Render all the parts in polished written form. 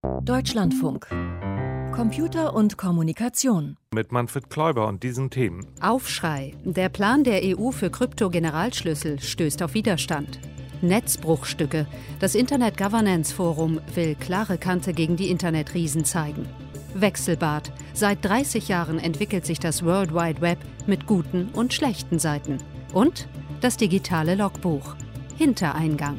Deutschlandfunk. Computer und Kommunikation. Mit Manfred Kläuber und diesen Themen. Aufschrei. Der Plan der EU für Krypto-Generalschlüssel stößt auf Widerstand. Netzbruchstücke. Das Internet Governance Forum will klare Kante gegen die Internetriesen zeigen. Wechselbad. Seit 30 Jahren entwickelt sich das World Wide Web mit guten und schlechten Seiten. Und das digitale Logbuch. Hintereingang.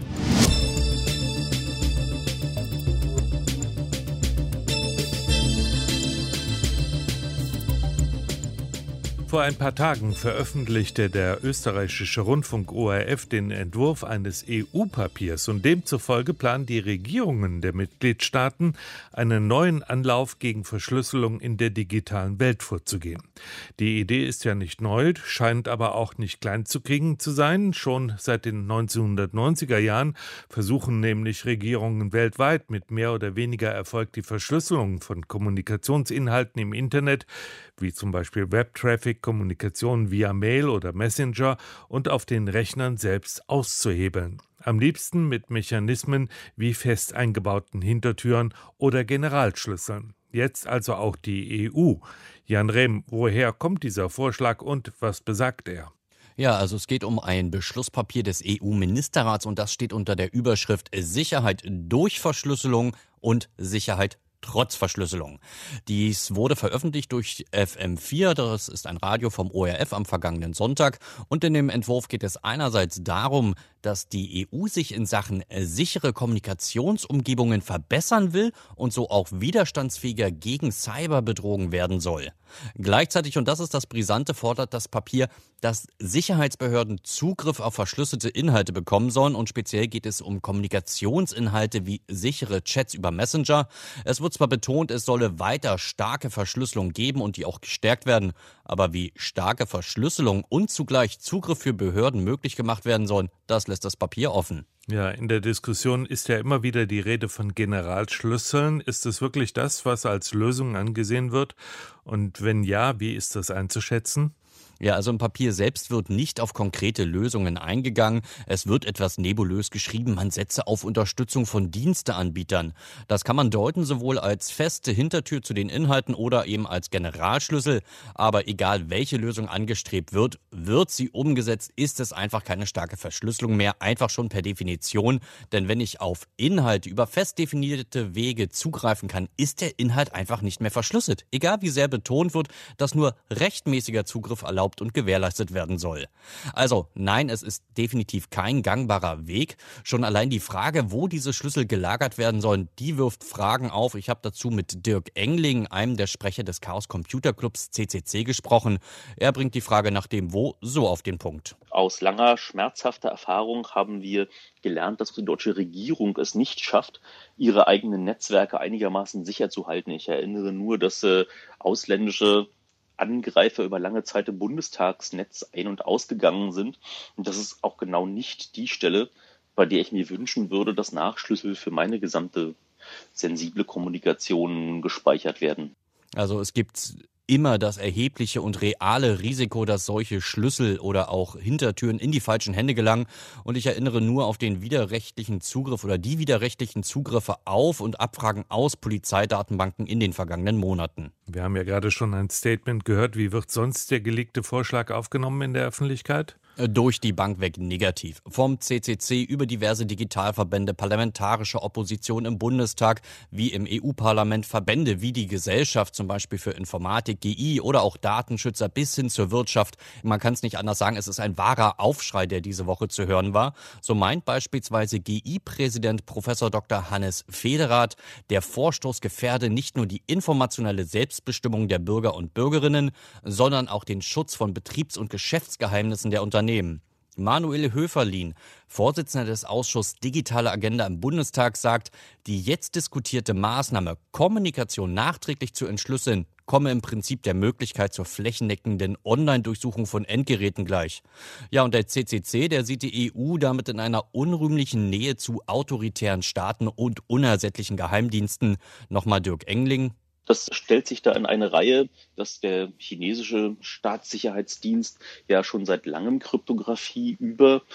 Vor ein paar Tagen veröffentlichte der österreichische Rundfunk ORF den Entwurf eines EU-Papiers und demzufolge planen die Regierungen der Mitgliedstaaten, einen neuen Anlauf gegen Verschlüsselung in der digitalen Welt vorzugehen. Die Idee ist ja nicht neu, scheint aber auch nicht klein zu kriegen zu sein. Schon seit den 1990er Jahren versuchen nämlich Regierungen weltweit mit mehr oder weniger Erfolg die Verschlüsselung von Kommunikationsinhalten im Internet, wie zum Beispiel Webtraffic, Kommunikation via Mail oder Messenger und auf den Rechnern selbst auszuhebeln. Am liebsten mit Mechanismen wie fest eingebauten Hintertüren oder Generalschlüsseln. Jetzt also auch die EU. Jan Rehm, woher kommt dieser Vorschlag und was besagt er? Ja, also es geht um ein Beschlusspapier des EU-Ministerrats und das steht unter der Überschrift Sicherheit durch Verschlüsselung und Sicherheit trotz Verschlüsselung. Dies wurde veröffentlicht durch FM4, das ist ein Radio vom ORF am vergangenen Sonntag. Und in dem Entwurf geht es einerseits darum, dass die EU sich in Sachen sichere Kommunikationsumgebungen verbessern will und so auch widerstandsfähiger gegen Cyberbedrohungen werden soll. Gleichzeitig, und das ist das Brisante, fordert das Papier, dass Sicherheitsbehörden Zugriff auf verschlüsselte Inhalte bekommen sollen und speziell geht es um Kommunikationsinhalte wie sichere Chats über Messenger. Es wird zwar betont, es solle weiter starke Verschlüsselung geben und die auch gestärkt werden, aber wie starke Verschlüsselung und zugleich Zugriff für Behörden möglich gemacht werden sollen, das lässt das Papier offen. Ja, in der Diskussion ist ja immer wieder die Rede von Generalschlüsseln. Ist es wirklich das, was als Lösung angesehen wird? Und wenn ja, wie ist das einzuschätzen? Ja, also im Papier selbst wird nicht auf konkrete Lösungen eingegangen. Es wird etwas nebulös geschrieben, man setze auf Unterstützung von Diensteanbietern. Das kann man deuten sowohl als feste Hintertür zu den Inhalten oder eben als Generalschlüssel. Aber egal welche Lösung angestrebt wird, wird sie umgesetzt, ist es einfach keine starke Verschlüsselung mehr, einfach schon per Definition. Denn wenn ich auf Inhalte über fest definierte Wege zugreifen kann, ist der Inhalt einfach nicht mehr verschlüsselt. Egal wie sehr betont wird, dass nur rechtmäßiger Zugriff erlaubt und gewährleistet werden soll. Also nein, es ist definitiv kein gangbarer Weg. Schon allein die Frage, wo diese Schlüssel gelagert werden sollen, die wirft Fragen auf. Ich habe dazu mit Dirk Engling, einem der Sprecher des Chaos Computer Clubs CCC, gesprochen. Er bringt die Frage nach dem Wo so auf den Punkt. Aus langer, schmerzhafter Erfahrung haben wir gelernt, dass die deutsche Regierung es nicht schafft, ihre eigenen Netzwerke einigermaßen sicher zu halten. Ich erinnere nur, dass ausländische Angreifer über lange Zeit im Bundestagsnetz ein- und ausgegangen sind. Und das ist auch genau nicht die Stelle, bei der ich mir wünschen würde, dass Nachschlüssel für meine gesamte sensible Kommunikation gespeichert werden. Also es gibt immer das erhebliche und reale Risiko, dass solche Schlüssel oder auch Hintertüren in die falschen Hände gelangen. Und ich erinnere nur auf den widerrechtlichen Zugriff oder die widerrechtlichen Zugriffe auf und Abfragen aus Polizeidatenbanken in den vergangenen Monaten. Wir haben ja gerade schon ein Statement gehört. Wie wird sonst der geleakte Vorschlag aufgenommen in der Öffentlichkeit? Durch die Bank weg negativ. Vom CCC über diverse Digitalverbände, parlamentarische Opposition im Bundestag, wie im EU-Parlament, Verbände wie die Gesellschaft, zum Beispiel für Informatik, GI oder auch Datenschützer bis hin zur Wirtschaft. Man kann es nicht anders sagen, es ist ein wahrer Aufschrei, der diese Woche zu hören war. So meint beispielsweise GI-Präsident Professor Dr. Hannes Federath, der Vorstoß gefährde nicht nur die informationelle Selbstbestimmung der Bürger und Bürgerinnen, sondern auch den Schutz von Betriebs- und Geschäftsgeheimnissen der Unternehmen. Manuel Höferlin, Vorsitzender des Ausschusses Digitale Agenda im Bundestag, sagt, die jetzt diskutierte Maßnahme, Kommunikation nachträglich zu entschlüsseln, komme im Prinzip der Möglichkeit zur flächendeckenden Online-Durchsuchung von Endgeräten gleich. Ja, und der CCC, der sieht die EU damit in einer unrühmlichen Nähe zu autoritären Staaten und unersättlichen Geheimdiensten. Nochmal Dirk Engling. Das stellt sich da in eine Reihe, dass der chinesische Staatssicherheitsdienst ja schon seit langem Kryptographie über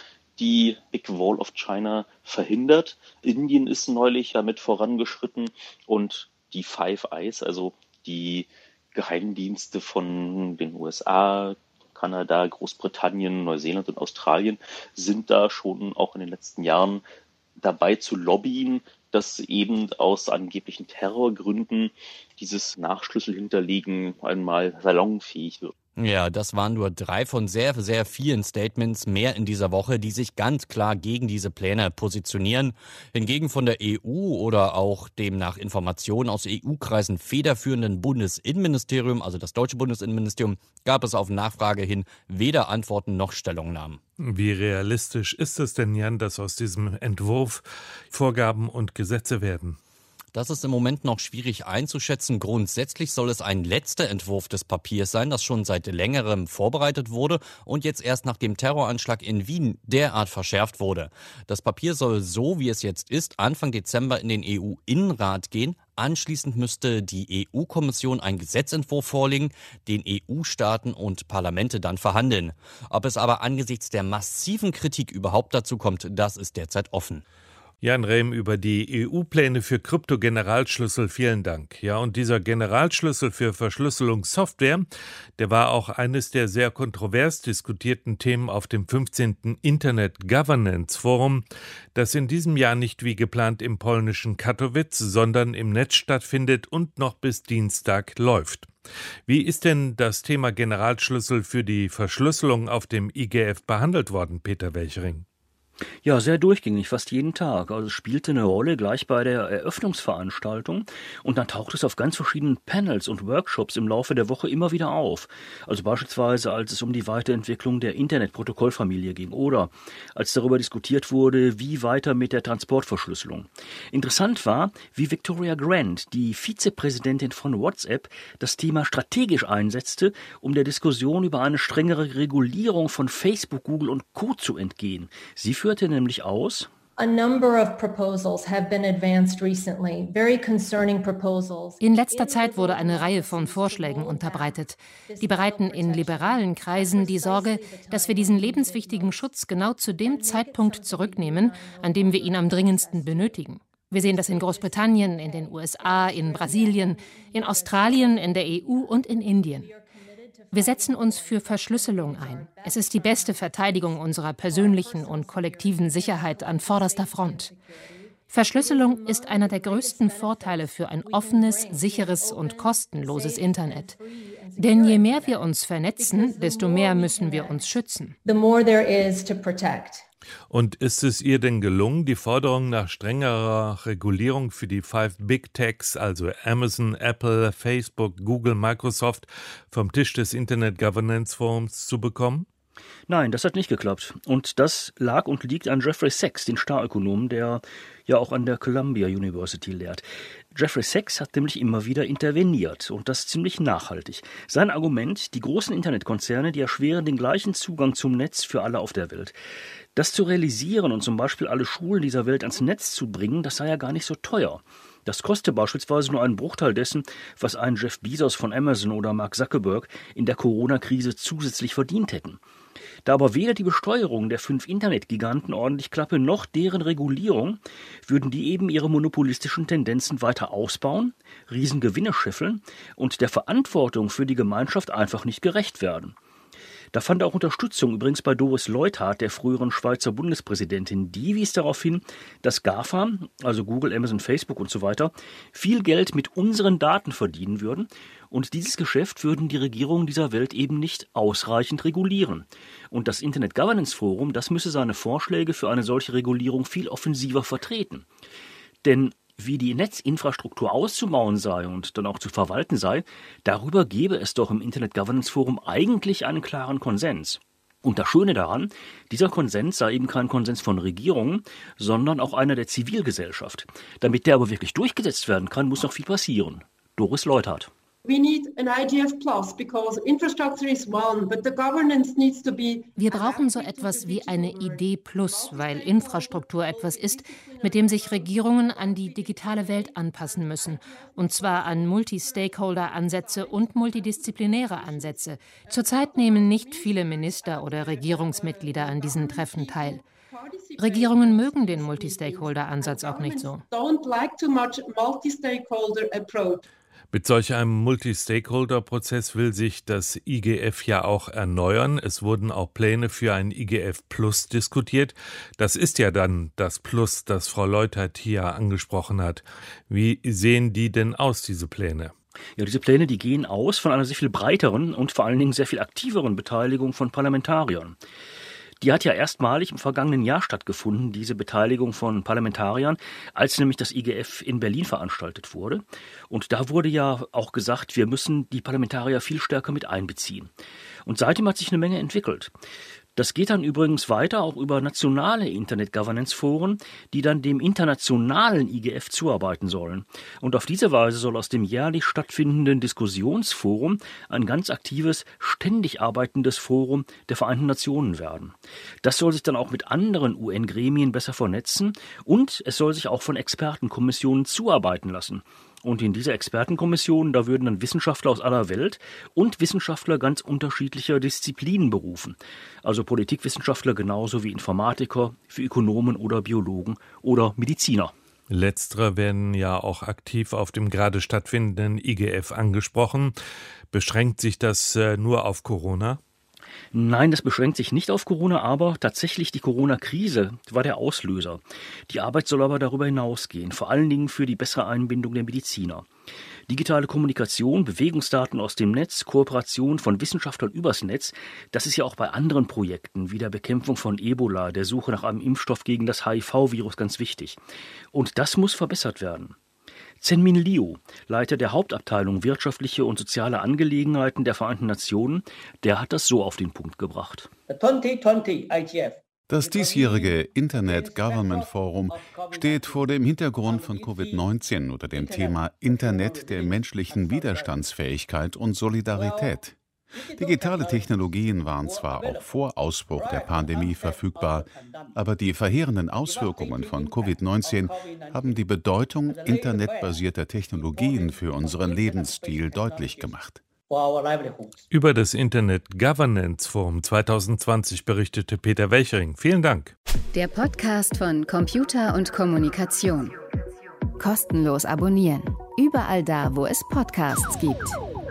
die Big Wall of China verhindert. Indien ist neulich ja mit vorangeschritten und die Five Eyes, also die Geheimdienste von den USA, Kanada, Großbritannien, Neuseeland und Australien sind da schon auch in den letzten Jahren dabei zu lobbyen, dass eben aus angeblichen Terrorgründen dieses Nachschlüsselhinterlegen einmal salonfähig wird. Ja, das waren nur 3 von sehr, sehr vielen Statements mehr in dieser Woche, die sich ganz klar gegen diese Pläne positionieren. Hingegen von der EU oder auch dem nach Informationen aus EU-Kreisen federführenden Bundesinnenministerium, also das deutsche Bundesinnenministerium, gab es auf Nachfrage hin weder Antworten noch Stellungnahmen. Wie realistisch ist es denn, Jan, dass aus diesem Entwurf Vorgaben und Gesetze werden? Das ist im Moment noch schwierig einzuschätzen. Grundsätzlich soll es ein letzter Entwurf des Papiers sein, das schon seit längerem vorbereitet wurde und jetzt erst nach dem Terroranschlag in Wien derart verschärft wurde. Das Papier soll so, wie es jetzt ist, Anfang Dezember in den EU-Innenrat gehen. Anschließend müsste die EU-Kommission einen Gesetzentwurf vorlegen, den EU-Staaten und Parlamente dann verhandeln. Ob es aber angesichts der massiven Kritik überhaupt dazu kommt, das ist derzeit offen. Jan Rehm über die EU-Pläne für Krypto-Generalschlüssel, vielen Dank. Ja, und dieser Generalschlüssel für Verschlüsselungssoftware, der war auch eines der sehr kontrovers diskutierten Themen auf dem 15. Internet Governance Forum, das in diesem Jahr nicht wie geplant im polnischen Katowice, sondern im Netz stattfindet und noch bis Dienstag läuft. Wie ist denn das Thema Generalschlüssel für die Verschlüsselung auf dem IGF behandelt worden, Peter Welchering? Ja, sehr durchgängig, fast jeden Tag. Also es spielte eine Rolle gleich bei der Eröffnungsveranstaltung und dann taucht es auf ganz verschiedenen Panels und Workshops im Laufe der Woche immer wieder auf. Also beispielsweise, als es um die Weiterentwicklung der Internetprotokollfamilie ging oder als darüber diskutiert wurde, wie weiter mit der Transportverschlüsselung. Interessant war, wie Victoria Grant, die Vizepräsidentin von WhatsApp, das Thema strategisch einsetzte, um der Diskussion über eine strengere Regulierung von Facebook, Google und Co. zu entgehen. Sie führte nämlich aus: In letzter Zeit wurde eine Reihe von Vorschlägen unterbreitet. Die bereiten in liberalen Kreisen die Sorge, dass wir diesen lebenswichtigen Schutz genau zu dem Zeitpunkt zurücknehmen, an dem wir ihn am dringendsten benötigen. Wir sehen das in Großbritannien, in den USA, in Brasilien, in Australien, in der EU und in Indien. Wir setzen uns für Verschlüsselung ein. Es ist die beste Verteidigung unserer persönlichen und kollektiven Sicherheit an vorderster Front. Verschlüsselung ist einer der größten Vorteile für ein offenes, sicheres und kostenloses Internet. Denn je mehr wir uns vernetzen, desto mehr müssen wir uns schützen. Und ist es ihr denn gelungen, die Forderung nach strengerer Regulierung für die 5 Big Techs, also Amazon, Apple, Facebook, Google, Microsoft, vom Tisch des Internet Governance Forums zu bekommen? Nein, das hat nicht geklappt. Und das lag und liegt an Jeffrey Sachs, den Starökonomen, der ja auch an der Columbia University lehrt. Jeffrey Sachs hat nämlich immer wieder interveniert und das ziemlich nachhaltig. Sein Argument: Die großen Internetkonzerne, die erschweren den gleichen Zugang zum Netz für alle auf der Welt. Das zu realisieren und zum Beispiel alle Schulen dieser Welt ans Netz zu bringen, das sei ja gar nicht so teuer. Das koste beispielsweise nur einen Bruchteil dessen, was ein Jeff Bezos von Amazon oder Mark Zuckerberg in der Corona-Krise zusätzlich verdient hätten. Da aber weder die Besteuerung der 5 Internetgiganten ordentlich klappe, noch deren Regulierung, würden die eben ihre monopolistischen Tendenzen weiter ausbauen, Riesengewinne scheffeln und der Verantwortung für die Gemeinschaft einfach nicht gerecht werden. Da fand auch Unterstützung übrigens bei Doris Leuthard, der früheren Schweizer Bundespräsidentin. Die wies darauf hin, dass GAFA, also Google, Amazon, Facebook und so weiter, viel Geld mit unseren Daten verdienen würden. Und dieses Geschäft würden die Regierungen dieser Welt eben nicht ausreichend regulieren. Und das Internet Governance Forum, das müsse seine Vorschläge für eine solche Regulierung viel offensiver vertreten. Denn wie die Netzinfrastruktur auszubauen sei und dann auch zu verwalten sei, darüber gäbe es doch im Internet Governance Forum eigentlich einen klaren Konsens. Und das Schöne daran, dieser Konsens sei eben kein Konsens von Regierungen, sondern auch einer der Zivilgesellschaft. Damit der aber wirklich durchgesetzt werden kann, muss noch viel passieren. Doris Leuthard. Wir brauchen so etwas wie eine Idee Plus, weil Infrastruktur etwas ist, mit dem sich Regierungen an die digitale Welt anpassen müssen. Und zwar an Multi-Stakeholder-Ansätze und multidisziplinäre Ansätze. Zurzeit nehmen nicht viele Minister oder Regierungsmitglieder an diesen Treffen teil. Regierungen mögen den Multi-Stakeholder-Ansatz auch nicht so. Mit solch einem Multi-Stakeholder-Prozess will sich das IGF ja auch erneuern. Es wurden auch Pläne für ein IGF Plus diskutiert. Das ist ja dann das Plus, das Frau Leutert hier angesprochen hat. Wie sehen die denn aus, diese Pläne? Ja, diese Pläne, die gehen aus von einer sehr viel breiteren und vor allen Dingen sehr viel aktiveren Beteiligung von Parlamentariern. Die hat ja erstmalig im vergangenen Jahr stattgefunden, diese Beteiligung von Parlamentariern, als nämlich das IGF in Berlin veranstaltet wurde. Und da wurde ja auch gesagt, wir müssen die Parlamentarier viel stärker mit einbeziehen. Und seitdem hat sich eine Menge entwickelt. Das geht dann übrigens weiter auch über nationale Internet-Governance-Foren, die dann dem internationalen IGF zuarbeiten sollen. Und auf diese Weise soll aus dem jährlich stattfindenden Diskussionsforum ein ganz aktives, ständig arbeitendes Forum der Vereinten Nationen werden. Das soll sich dann auch mit anderen UN-Gremien besser vernetzen und es soll sich auch von Expertenkommissionen zuarbeiten lassen. Und in dieser Expertenkommission, da würden dann Wissenschaftler aus aller Welt und Wissenschaftler ganz unterschiedlicher Disziplinen berufen. Also Politikwissenschaftler genauso wie Informatiker, für Ökonomen oder Biologen oder Mediziner. Letztere werden ja auch aktiv auf dem gerade stattfindenden IGF angesprochen. Beschränkt sich das nur auf Corona? Nein, das beschränkt sich nicht auf Corona, aber tatsächlich die Corona-Krise war der Auslöser. Die Arbeit soll aber darüber hinausgehen, vor allen Dingen für die bessere Einbindung der Mediziner. Digitale Kommunikation, Bewegungsdaten aus dem Netz, Kooperation von Wissenschaftlern übers Netz, das ist ja auch bei anderen Projekten wie der Bekämpfung von Ebola, der Suche nach einem Impfstoff gegen das HIV-Virus ganz wichtig. Und das muss verbessert werden. Zhenmin Liu, Leiter der Hauptabteilung Wirtschaftliche und Soziale Angelegenheiten der Vereinten Nationen, der hat das so auf den Punkt gebracht. Das diesjährige Internet Government Forum steht vor dem Hintergrund von Covid-19 unter dem Thema Internet der menschlichen Widerstandsfähigkeit und Solidarität. Digitale Technologien waren zwar auch vor Ausbruch der Pandemie verfügbar, aber die verheerenden Auswirkungen von Covid-19 haben die Bedeutung internetbasierter Technologien für unseren Lebensstil deutlich gemacht. Über das Internet Governance Forum 2020 berichtete Peter Welchering. Vielen Dank. Der Podcast von Computer und Kommunikation. Kostenlos abonnieren. Überall da, wo es Podcasts gibt.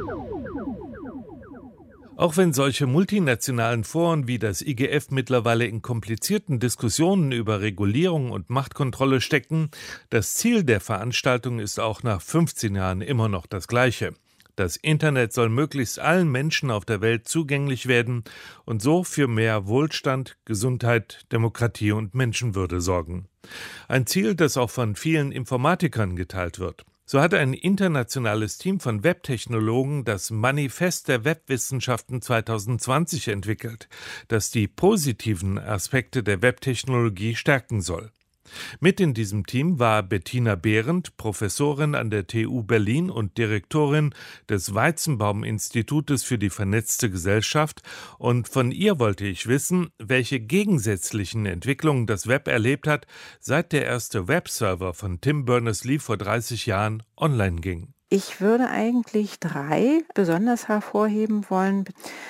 Auch wenn solche multinationalen Foren wie das IGF mittlerweile in komplizierten Diskussionen über Regulierung und Machtkontrolle stecken, das Ziel der Veranstaltung ist auch nach 15 Jahren immer noch das gleiche. Das Internet soll möglichst allen Menschen auf der Welt zugänglich werden und so für mehr Wohlstand, Gesundheit, Demokratie und Menschenwürde sorgen. Ein Ziel, das auch von vielen Informatikern geteilt wird. So hat ein internationales Team von Webtechnologen das Manifest der Webwissenschaften 2020 entwickelt, das die positiven Aspekte der Webtechnologie stärken soll. Mit in diesem Team war Bettina Behrendt, Professorin an der TU Berlin und Direktorin des Weizenbaum-Institutes für die vernetzte Gesellschaft. Und von ihr wollte ich wissen, welche gegensätzlichen Entwicklungen das Web erlebt hat, seit der erste Webserver von Tim Berners-Lee vor 30 Jahren online ging. Ich würde eigentlich 3 besonders hervorheben wollen.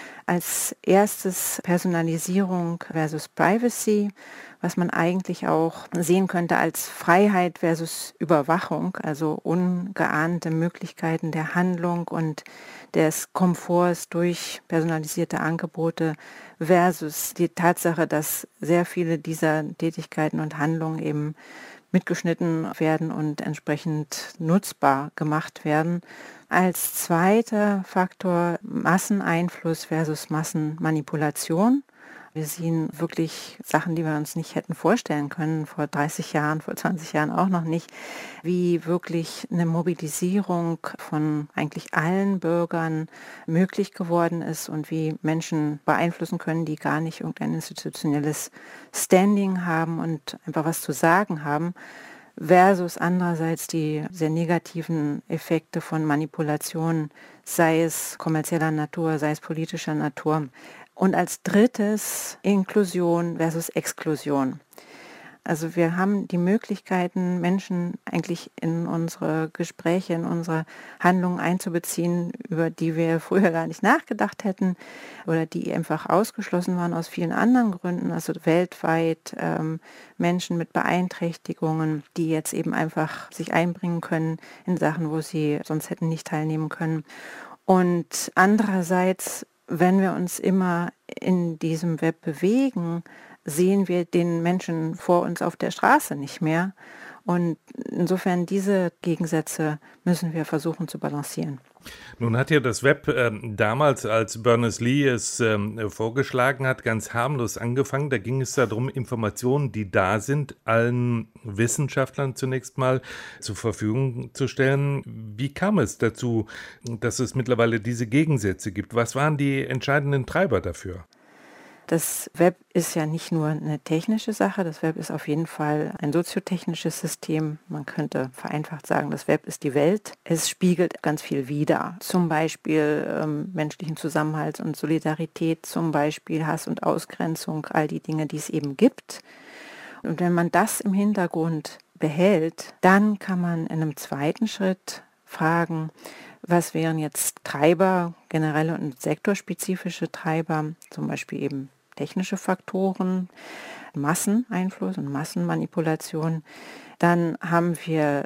Als erstes Personalisierung versus Privacy, was man eigentlich auch sehen könnte als Freiheit versus Überwachung, also ungeahnte Möglichkeiten der Handlung und des Komforts durch personalisierte Angebote versus die Tatsache, dass sehr viele dieser Tätigkeiten und Handlungen eben mitgeschnitten werden und entsprechend nutzbar gemacht werden. Als zweiter Faktor Masseneinfluss versus Massenmanipulation. Wir sehen wirklich Sachen, die wir uns nicht hätten vorstellen können, vor 30 Jahren, vor 20 Jahren auch noch nicht, wie wirklich eine Mobilisierung von eigentlich allen Bürgern möglich geworden ist und wie Menschen beeinflussen können, die gar nicht irgendein institutionelles Standing haben und einfach was zu sagen haben, versus andererseits die sehr negativen Effekte von Manipulation, sei es kommerzieller Natur, sei es politischer Natur. Und als drittes Inklusion versus Exklusion. Also wir haben die Möglichkeiten, Menschen eigentlich in unsere Gespräche, in unsere Handlungen einzubeziehen, über die wir früher gar nicht nachgedacht hätten oder die einfach ausgeschlossen waren aus vielen anderen Gründen. Also weltweit Menschen mit Beeinträchtigungen, die jetzt eben einfach sich einbringen können in Sachen, wo sie sonst hätten nicht teilnehmen können. Und andererseits, wenn wir uns immer in diesem Web bewegen, sehen wir den Menschen vor uns auf der Straße nicht mehr. Und insofern diese Gegensätze müssen wir versuchen zu balancieren. Nun hat ja das Web damals, als Berners-Lee es vorgeschlagen hat, ganz harmlos angefangen. Da ging es darum, Informationen, die da sind, allen Wissenschaftlern zunächst mal zur Verfügung zu stellen. Wie kam es dazu, dass es mittlerweile diese Gegensätze gibt? Was waren die entscheidenden Treiber dafür? Das Web ist ja nicht nur eine technische Sache, das Web ist auf jeden Fall ein soziotechnisches System. Man könnte vereinfacht sagen, das Web ist die Welt. Es spiegelt ganz viel wider, zum Beispiel menschlichen Zusammenhalt und Solidarität, zum Beispiel Hass und Ausgrenzung, all die Dinge, die es eben gibt. Und wenn man das im Hintergrund behält, dann kann man in einem zweiten Schritt fragen, was wären jetzt Treiber, generelle und sektorspezifische Treiber, zum Beispiel eben technische Faktoren, Masseneinfluss und Massenmanipulation. Dann haben wir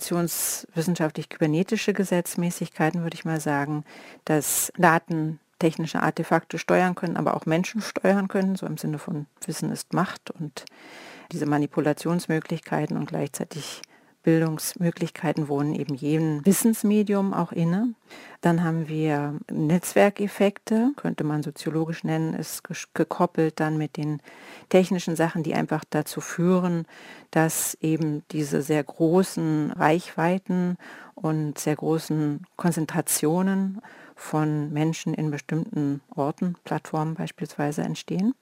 informationswissenschaftlich-kybernetische Gesetzmäßigkeiten, würde ich mal sagen, dass Daten technische Artefakte steuern können, aber auch Menschen steuern können, so im Sinne von Wissen ist Macht und diese Manipulationsmöglichkeiten und gleichzeitig Bildungsmöglichkeiten wohnen eben jedem Wissensmedium auch inne. Dann haben wir Netzwerkeffekte, könnte man soziologisch nennen, ist gekoppelt dann mit den technischen Sachen, die einfach dazu führen, dass eben diese sehr großen Reichweiten und sehr großen Konzentrationen von Menschen in bestimmten Orten, Plattformen beispielsweise, entstehen.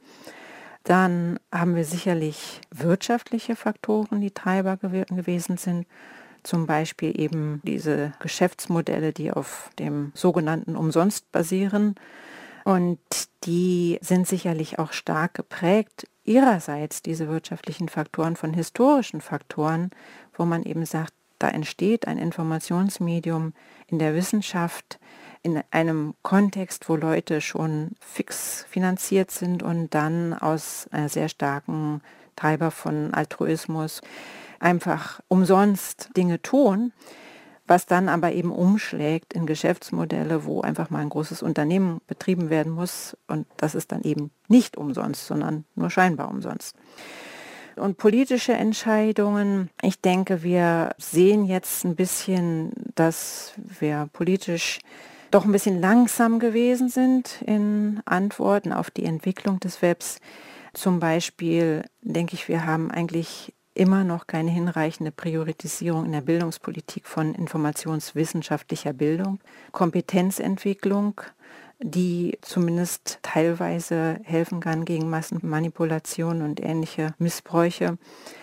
Dann haben wir sicherlich wirtschaftliche Faktoren, die Treiber gewesen sind. Zum Beispiel eben diese Geschäftsmodelle, die auf dem sogenannten Umsonst basieren. Und die sind sicherlich auch stark geprägt, ihrerseits diese wirtschaftlichen Faktoren, von historischen Faktoren, wo man eben sagt, da entsteht ein Informationsmedium in der Wissenschaft, in einem Kontext, wo Leute schon fix finanziert sind und dann aus einer sehr starken Treiber von Altruismus einfach umsonst Dinge tun, was dann aber eben umschlägt in Geschäftsmodelle, wo einfach mal ein großes Unternehmen betrieben werden muss und das ist dann eben nicht umsonst, sondern nur scheinbar umsonst. Und politische Entscheidungen, ich denke, wir sehen jetzt ein bisschen, dass wir politisch doch ein bisschen langsam gewesen sind in Antworten auf die Entwicklung des Webs. Zum Beispiel denke ich, wir haben eigentlich immer noch keine hinreichende Priorisierung in der Bildungspolitik von informationswissenschaftlicher Bildung, Kompetenzentwicklung, die zumindest teilweise helfen kann gegen Massenmanipulation und ähnliche Missbräuche.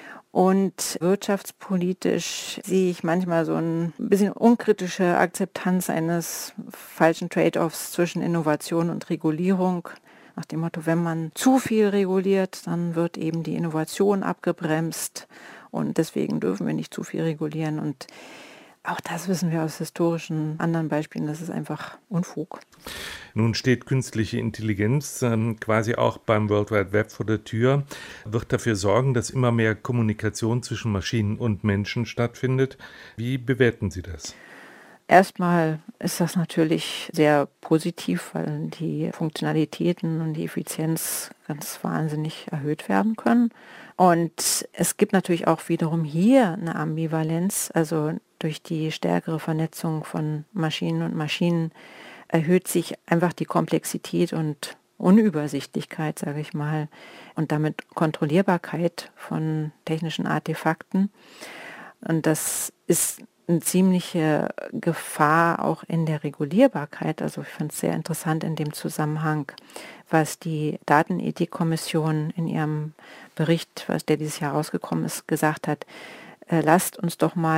Und wirtschaftspolitisch sehe ich manchmal so ein bisschen unkritische Akzeptanz eines falschen Trade-offs zwischen Innovation und Regulierung. Nach dem Motto, wenn man zu viel reguliert, dann wird eben die Innovation abgebremst und deswegen dürfen wir nicht zu viel regulieren. Und auch das wissen wir aus historischen anderen Beispielen, das ist einfach Unfug. Nun steht künstliche Intelligenz quasi auch beim World Wide Web vor der Tür, wird dafür sorgen, dass immer mehr Kommunikation zwischen Maschinen und Menschen stattfindet. Wie bewerten Sie das? Erstmal ist das natürlich sehr positiv, weil die Funktionalitäten und die Effizienz ganz wahnsinnig erhöht werden können. Und es gibt natürlich auch wiederum hier eine Ambivalenz, also durch die stärkere Vernetzung von Maschinen und Maschinen erhöht sich einfach die Komplexität und Unübersichtlichkeit, sage ich mal, und damit Kontrollierbarkeit von technischen Artefakten. Und das ist eine ziemliche Gefahr auch in der Regulierbarkeit. Also ich fand es sehr interessant in dem Zusammenhang, was die Datenethikkommission in ihrem Bericht, der dieses Jahr rausgekommen ist, gesagt hat, lasst uns doch mal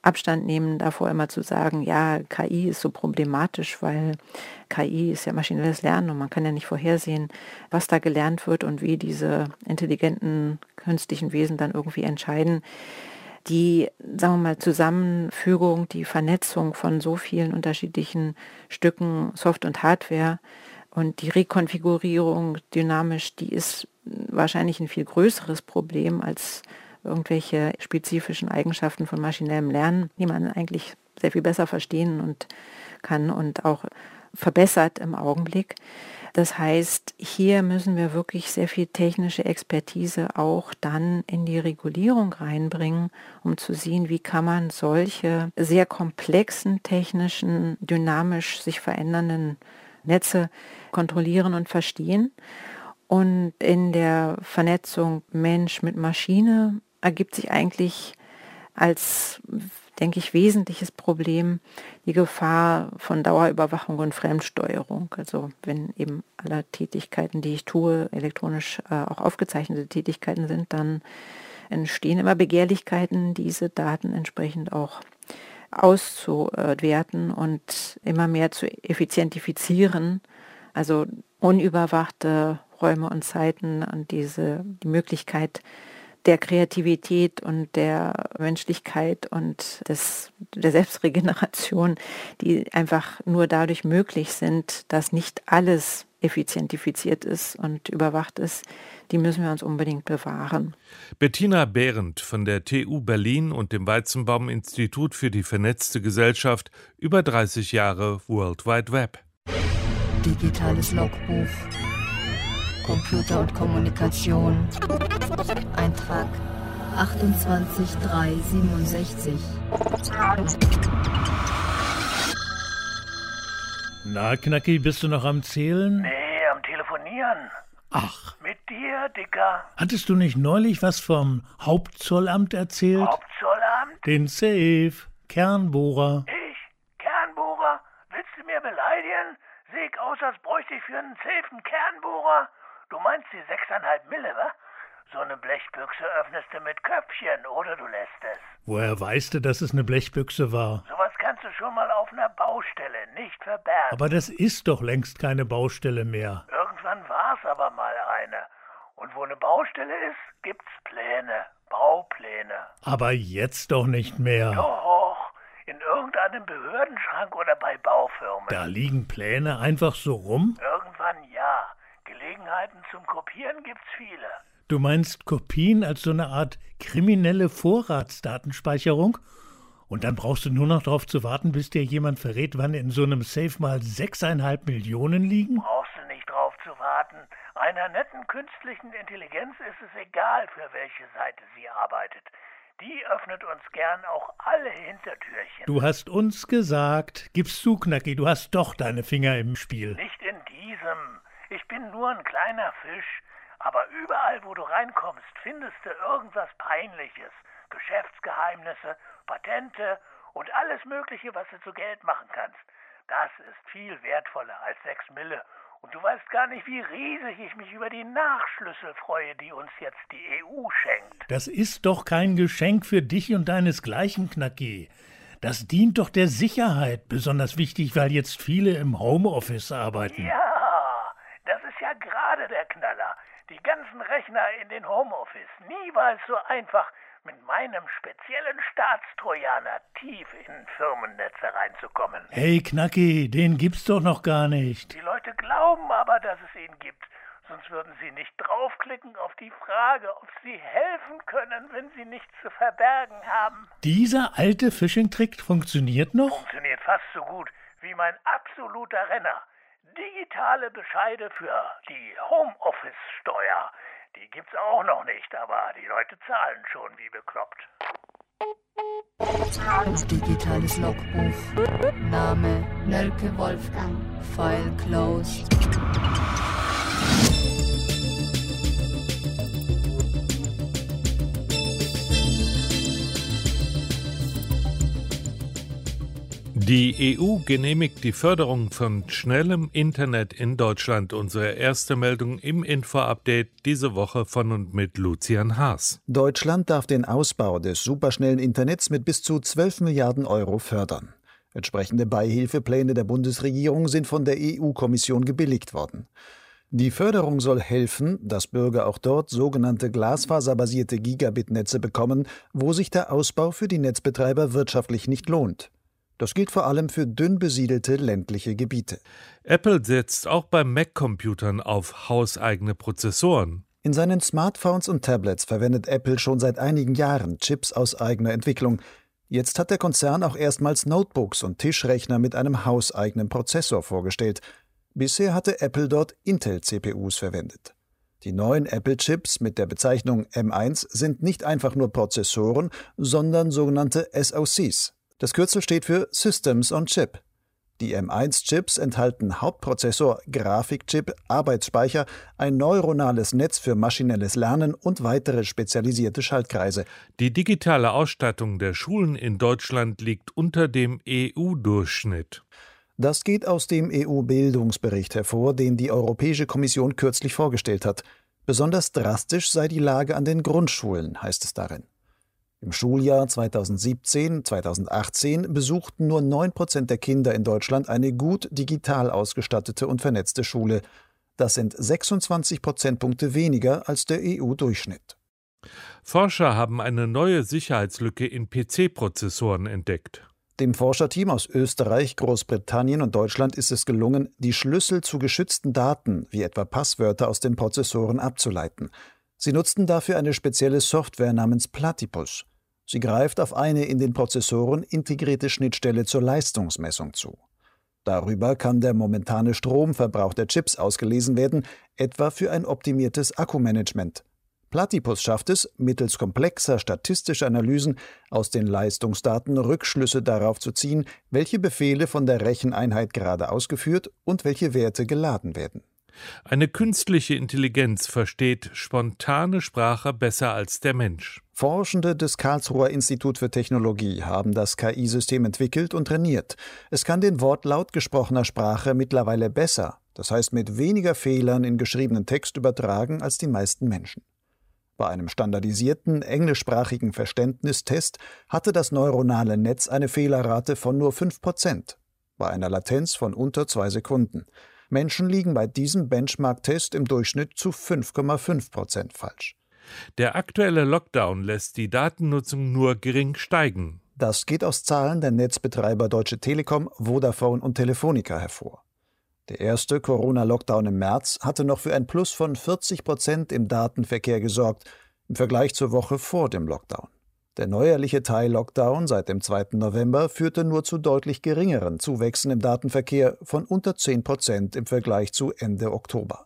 Abstand nehmen, davor immer zu sagen, ja, KI ist so problematisch, weil KI ist ja maschinelles Lernen und man kann ja nicht vorhersehen, was da gelernt wird und wie diese intelligenten künstlichen Wesen dann irgendwie entscheiden. Die, sagen wir mal, Zusammenfügung, die Vernetzung von so vielen unterschiedlichen Stücken Soft- und Hardware und die Rekonfigurierung dynamisch, die ist wahrscheinlich ein viel größeres Problem als irgendwelche spezifischen Eigenschaften von maschinellem Lernen, die man eigentlich sehr viel besser verstehen und kann und auch verbessert im Augenblick. Das heißt, hier müssen wir wirklich sehr viel technische Expertise auch dann in die Regulierung reinbringen, um zu sehen, wie kann man solche sehr komplexen, technischen, dynamisch sich verändernden Netze kontrollieren und verstehen. Und in der Vernetzung Mensch mit Maschine ergibt sich eigentlich als, denke ich, wesentliches Problem die Gefahr von Dauerüberwachung und Fremdsteuerung. Also wenn eben alle Tätigkeiten, die ich tue, elektronisch auch aufgezeichnete Tätigkeiten sind, dann entstehen immer Begehrlichkeiten, diese Daten entsprechend auch auszuwerten und immer mehr zu effizientifizieren. Also unüberwachte Räume und Zeiten und die Möglichkeit der Kreativität und der Menschlichkeit und der Selbstregeneration, die einfach nur dadurch möglich sind, dass nicht alles effizientifiziert ist und überwacht ist, die müssen wir uns unbedingt bewahren. Bettina Behrendt von der TU Berlin und dem Weizenbaum-Institut für die vernetzte Gesellschaft, über 30 Jahre World Wide Web. Digitales Logbuch. Computer und Kommunikation. Eintrag 28367. Na, Knacki, bist du noch am Zählen? Nee, am Telefonieren. Ach. Mit dir, Dicker. Hattest du nicht neulich was vom Hauptzollamt erzählt? Hauptzollamt? Den Safe, Kernbohrer. Ich? Kernbohrer? Willst du mir beleidigen? Sehe ich aus, als bräuchte ich für einen Safe einen Kernbohrer? Du meinst die 6,5 Mille, wa? So eine Blechbüchse öffnest du mit Köpfchen, oder du lässt es. Woher weißt du, dass es eine Blechbüchse war? Sowas kannst du schon mal auf einer Baustelle nicht verbergen. Aber das ist doch längst keine Baustelle mehr. Irgendwann war's aber mal eine. Und wo eine Baustelle ist, gibt's Pläne, Baupläne. Aber jetzt doch nicht mehr. Doch, in irgendeinem Behördenschrank oder bei Baufirmen. Da liegen Pläne einfach so rum? Irgendwann ja. Gelegenheiten zum Kopieren gibt's viele. Du meinst Kopien als so eine Art kriminelle Vorratsdatenspeicherung? Und dann brauchst du nur noch darauf zu warten, bis dir jemand verrät, wann in so einem Safe mal 6,5 Millionen liegen? Brauchst du nicht drauf zu warten. Einer netten künstlichen Intelligenz ist es egal, für welche Seite sie arbeitet. Die öffnet uns gern auch alle Hintertürchen. Du hast uns gesagt, gib's zu, Knacki, du hast doch deine Finger im Spiel. Nicht in diesem. Ich bin nur ein kleiner Fisch. Aber überall, wo du reinkommst, findest du irgendwas Peinliches. Geschäftsgeheimnisse, Patente und alles Mögliche, was du zu Geld machen kannst. Das ist viel wertvoller als 6 Mille. Und du weißt gar nicht, wie riesig ich mich über die Nachschlüssel freue, die uns jetzt die EU schenkt. Das ist doch kein Geschenk für dich und deinesgleichen, Knacki. Das dient doch der Sicherheit, besonders wichtig, weil jetzt viele im Homeoffice arbeiten. Ja, das ist ja gerade der Knaller. Die ganzen Rechner in den Homeoffice. Nie war es so einfach, mit meinem speziellen Staatstrojaner tief in Firmennetze reinzukommen. Hey Knacki, den gibt's doch noch gar nicht. Die Leute glauben aber, dass es ihn gibt. Sonst würden sie nicht draufklicken auf die Frage, ob sie helfen können, wenn sie nichts zu verbergen haben. Dieser alte Phishing-Trick funktioniert noch? Funktioniert fast so gut wie mein absoluter Renner. Digitale Bescheide für die Homeoffice-Steuer. Die gibt's auch noch nicht, aber die Leute zahlen schon wie bekloppt. Digitales Logbuch. Name Nölke Wolfgang. File closed. Die EU genehmigt die Förderung von schnellem Internet in Deutschland. Unsere erste Meldung im Info-Update diese Woche von und mit Lucian Haas. Deutschland darf den Ausbau des superschnellen Internets mit bis zu 12 Milliarden Euro fördern. Entsprechende Beihilfepläne der Bundesregierung sind von der EU-Kommission gebilligt worden. Die Förderung soll helfen, dass Bürger auch dort sogenannte glasfaserbasierte Gigabit-Netze bekommen, wo sich der Ausbau für die Netzbetreiber wirtschaftlich nicht lohnt. Das gilt vor allem für dünn besiedelte ländliche Gebiete. Apple setzt auch bei Mac-Computern auf hauseigene Prozessoren. In seinen Smartphones und Tablets verwendet Apple schon seit einigen Jahren Chips aus eigener Entwicklung. Jetzt hat der Konzern auch erstmals Notebooks und Tischrechner mit einem hauseigenen Prozessor vorgestellt. Bisher hatte Apple dort Intel-CPUs verwendet. Die neuen Apple-Chips mit der Bezeichnung M1 sind nicht einfach nur Prozessoren, sondern sogenannte SoCs. Das Kürzel steht für Systems on Chip. Die M1-Chips enthalten Hauptprozessor, Grafikchip, Arbeitsspeicher, ein neuronales Netz für maschinelles Lernen und weitere spezialisierte Schaltkreise. Die digitale Ausstattung der Schulen in Deutschland liegt unter dem EU-Durchschnitt. Das geht aus dem EU-Bildungsbericht hervor, den die Europäische Kommission kürzlich vorgestellt hat. Besonders drastisch sei die Lage an den Grundschulen, heißt es darin. Im Schuljahr 2017/2018 besuchten nur 9% der Kinder in Deutschland eine gut digital ausgestattete und vernetzte Schule. Das sind 26 Prozentpunkte weniger als der EU-Durchschnitt. Forscher haben eine neue Sicherheitslücke in PC-Prozessoren entdeckt. Dem Forscherteam aus Österreich, Großbritannien und Deutschland ist es gelungen, die Schlüssel zu geschützten Daten, wie etwa Passwörter, aus den Prozessoren abzuleiten. Sie nutzten dafür eine spezielle Software namens Platypus. Sie greift auf eine in den Prozessoren integrierte Schnittstelle zur Leistungsmessung zu. Darüber kann der momentane Stromverbrauch der Chips ausgelesen werden, etwa für ein optimiertes Akkumanagement. Platypus schafft es, mittels komplexer statistischer Analysen aus den Leistungsdaten Rückschlüsse darauf zu ziehen, welche Befehle von der Recheneinheit gerade ausgeführt und welche Werte geladen werden. Eine künstliche Intelligenz versteht spontane Sprache besser als der Mensch. Forschende des Karlsruher Institut für Technologie haben das KI-System entwickelt und trainiert. Es kann den Wortlaut gesprochener Sprache mittlerweile besser, das heißt mit weniger Fehlern in geschriebenen Text übertragen als die meisten Menschen. Bei einem standardisierten englischsprachigen Verständnistest hatte das neuronale Netz eine Fehlerrate von nur 5%, bei einer Latenz von unter 2 Sekunden. Menschen liegen bei diesem Benchmark-Test im Durchschnitt zu 5,5% falsch. Der aktuelle Lockdown lässt die Datennutzung nur gering steigen. Das geht aus Zahlen der Netzbetreiber Deutsche Telekom, Vodafone und Telefonica hervor. Der erste Corona-Lockdown im März hatte noch für ein Plus von 40% im Datenverkehr gesorgt, im Vergleich zur Woche vor dem Lockdown. Der neuerliche Teil-Lockdown seit dem 2. November führte nur zu deutlich geringeren Zuwächsen im Datenverkehr von unter 10% im Vergleich zu Ende Oktober.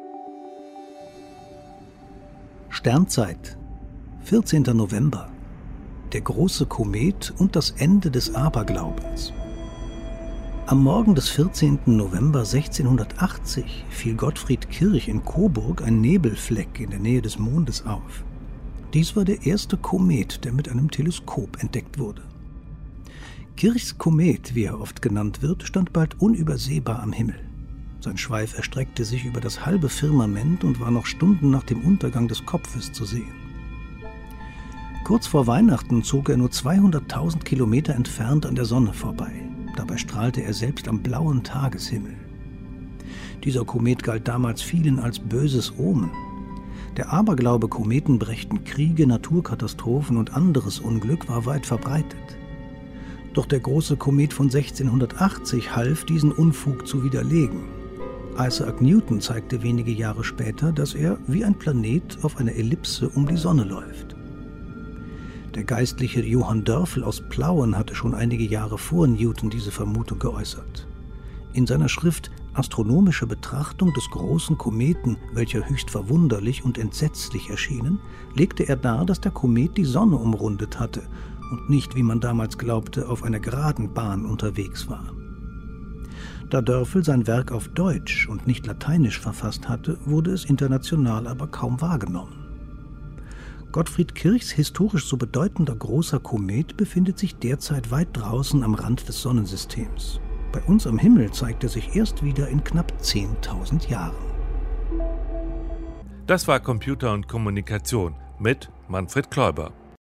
Sternzeit, 14. November. Der große Komet und das Ende des Aberglaubens. Am Morgen des 14. November 1680 fiel Gottfried Kirch in Coburg ein Nebelfleck in der Nähe des Mondes auf. Dies war der erste Komet, der mit einem Teleskop entdeckt wurde. Kirchs Komet, wie er oft genannt wird, stand bald unübersehbar am Himmel. Sein Schweif erstreckte sich über das halbe Firmament und war noch Stunden nach dem Untergang des Kopfes zu sehen. Kurz vor Weihnachten zog er nur 200.000 Kilometer entfernt an der Sonne vorbei. Dabei strahlte er selbst am blauen Tageshimmel. Dieser Komet galt damals vielen als böses Omen. Der Aberglaube, Kometen brächten Kriege, Naturkatastrophen und anderes Unglück war weit verbreitet. Doch der große Komet von 1680 half, diesen Unfug zu widerlegen. Isaac Newton zeigte wenige Jahre später, dass er wie ein Planet auf einer Ellipse um die Sonne läuft. Der Geistliche Johann Dörfel aus Plauen hatte schon einige Jahre vor Newton diese Vermutung geäußert. In seiner Schrift Astronomische Betrachtung des großen Kometen, welcher höchst verwunderlich und entsetzlich erschienen, legte er dar, dass der Komet die Sonne umrundet hatte und nicht, wie man damals glaubte, auf einer geraden Bahn unterwegs war. Da Dörfel sein Werk auf Deutsch und nicht lateinisch verfasst hatte, wurde es international aber kaum wahrgenommen. Gottfried Kirchs historisch so bedeutender großer Komet befindet sich derzeit weit draußen am Rand des Sonnensystems. Bei uns am Himmel zeigt er sich erst wieder in knapp 10.000 Jahren. Das war Computer und Kommunikation mit Manfred Kläuber.